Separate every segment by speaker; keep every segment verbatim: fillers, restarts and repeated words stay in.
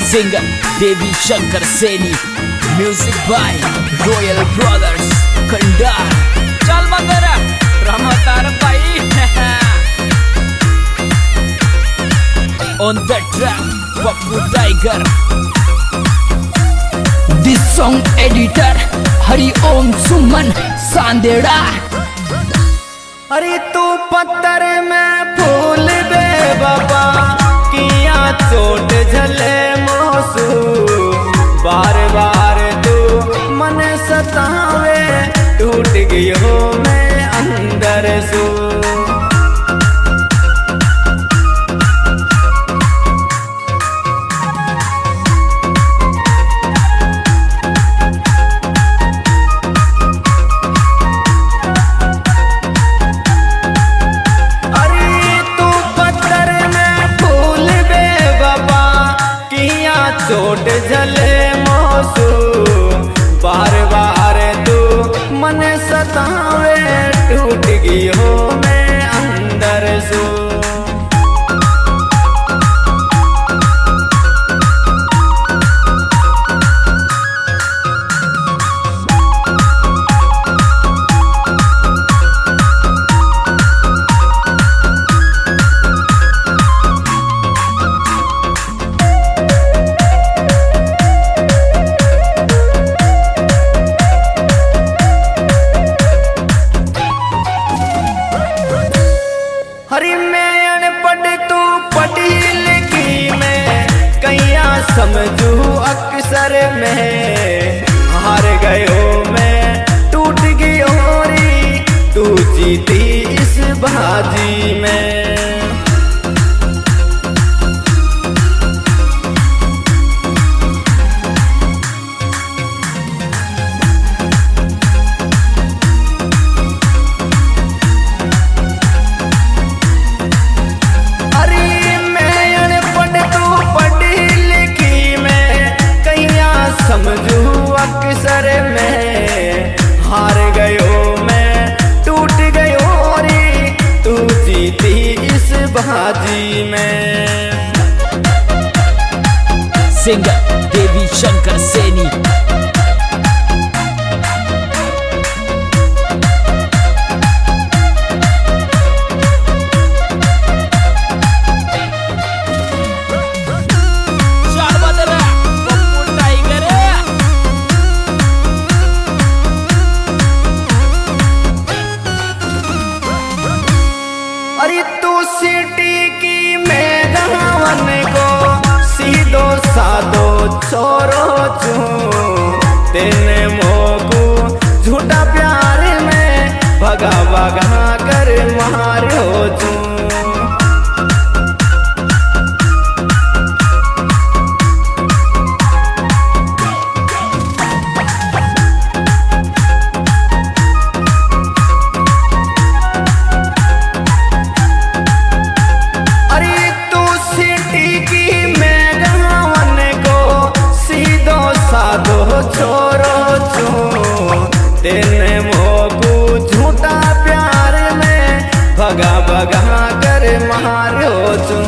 Speaker 1: Singer Devi Shankar Saini, music by royal brothers Kandar. चल बंदरा प्रमोतार भाई on the track Pappu tiger. This song editor Hari Om Suman Sandera.
Speaker 2: अरे तू पत्थर में फूल बे बाबा किया चोट झले मोसू, बार बार तू मन सतावे टूट गई हो मैं अंदर सू। चोट झले मोसू, बार बार तू मन सतावे टूट गई हो मैं अंदर सू। हरी मैं अनपढ़ तू पढ़ी लिखी मैं कैया समझू अक्सर में हार गयो मैं टूट गई होरी तू जीती इस बाजी में। समझू अक्सर में हार गयो मैं टूट गयो रे तू जीती इस बाजी में।
Speaker 1: सिंगर देवी शंकर सैनी।
Speaker 2: अरे तू सिटी की मैदान को सीधो साधो छोरो चू, तेने मोकू झूठा प्यार में भगा भगा कर मारो चू। छोरो चू तेने मोकू झूठा प्यार में भगा भगा कर मारो चू।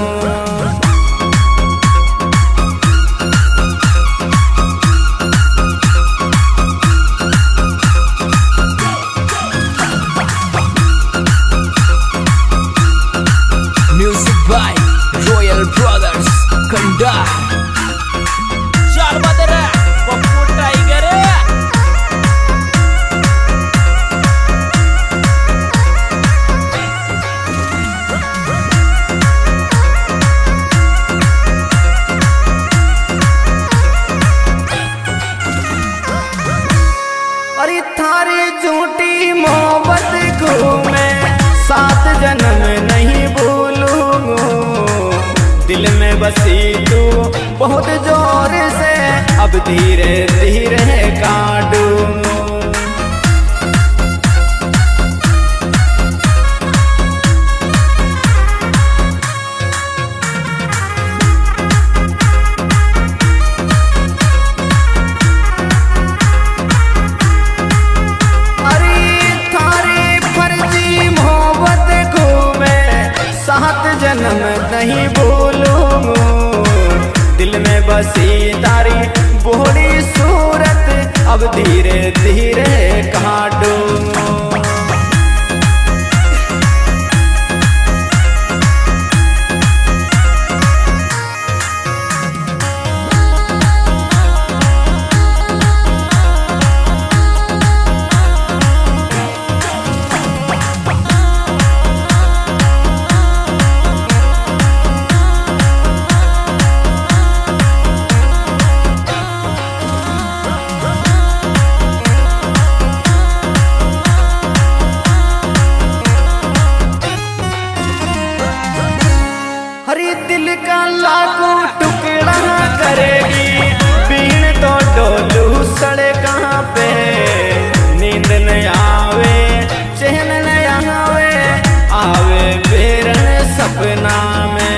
Speaker 1: Music by royal brothers Kandar. चार बदरा पप्पू टाइगर।
Speaker 2: अरे थारी झूठी मोहब्बत को मैं सात जन्म नहीं भूलूंगा, दिल में बसी तू बहुत जोर से अब धीरे धीरे काटू। जन्म नहीं बोलूं दिल में में बसी तारी बोली सूरत अब धीरे धीरे काटो। हरी दिल का लाखों टुकड़ा करेगी बीन तो डोलू सड़े कहाँ पे। नींद न आवे चैन न आवे आवे बेरन सपना में।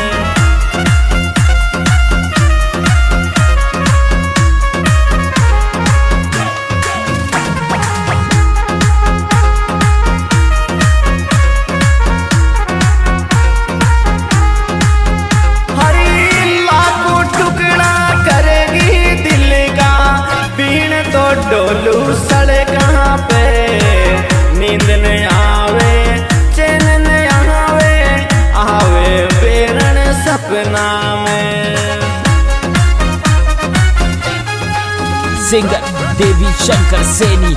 Speaker 2: डोलू सड़े कहाँ पे नींद न आवे चैन न आवे आवे बेरन सपना में।
Speaker 1: सिंगर देवी शंकर सैनी।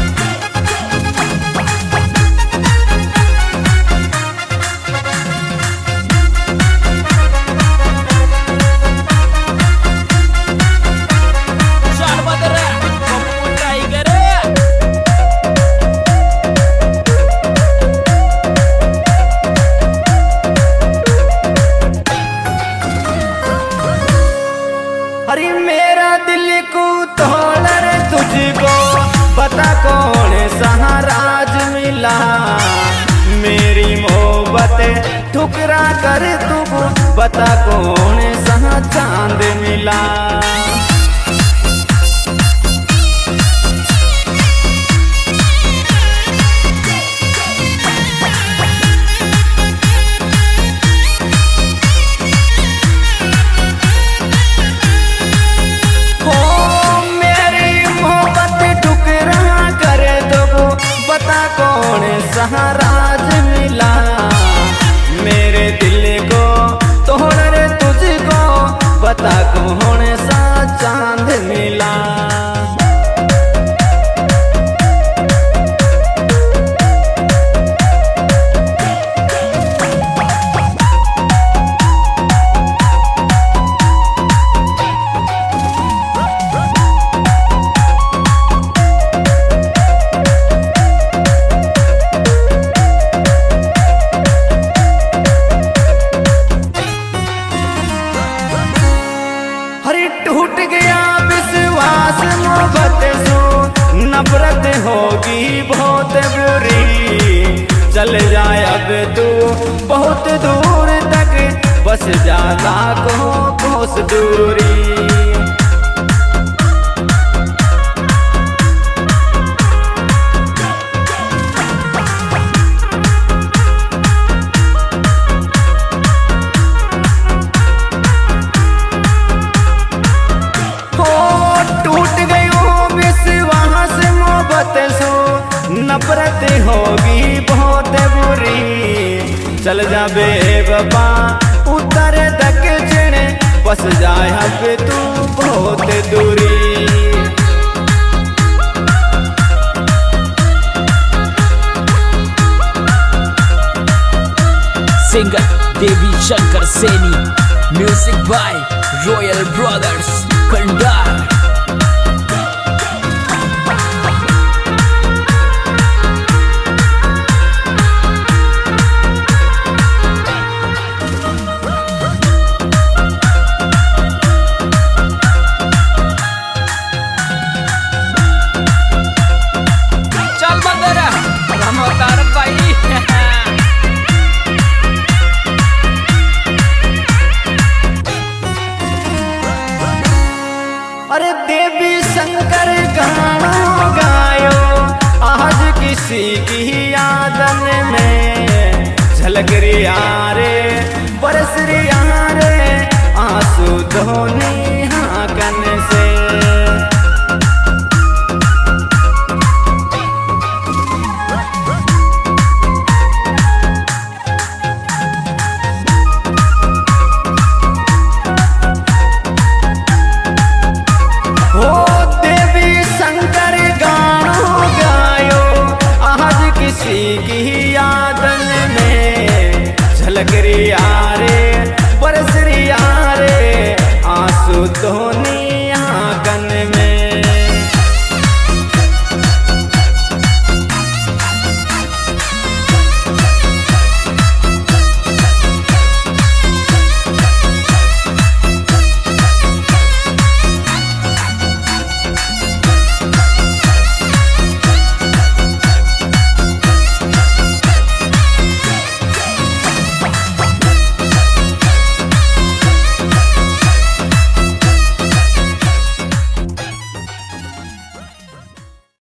Speaker 2: हरी मेरा दिल को तोड़ रे तुझको बता कौन सहाराज मिला। मेरी मोहब्बत ठुकरा कर तू बता कौन सा चांद मिला। कौन सहाराज मिला मेरे दिल को तोड़ रे तुझको बता कौन सा चांद मिला। हरी टूट गया विश्वास मोहब्बत से नफरत होगी बहुत बुरी। चल जाए अब तू बहुत दूर तक बस जा लाखों कोस दूरी। नफरत होगी बहुत बुरी। चल जा बेवफा उतर दक्षिण बस जाए अब तू बहुत दूरी।
Speaker 1: Singer Devi Shankar Saini. Music by royal brothers Kandar.
Speaker 2: अरे देवी शंकर गाना गायो आज किसी की यादन में। झलक रिया रे बरस रिया रे आंसू धोने रे बरस रिया रे आंसू धोनी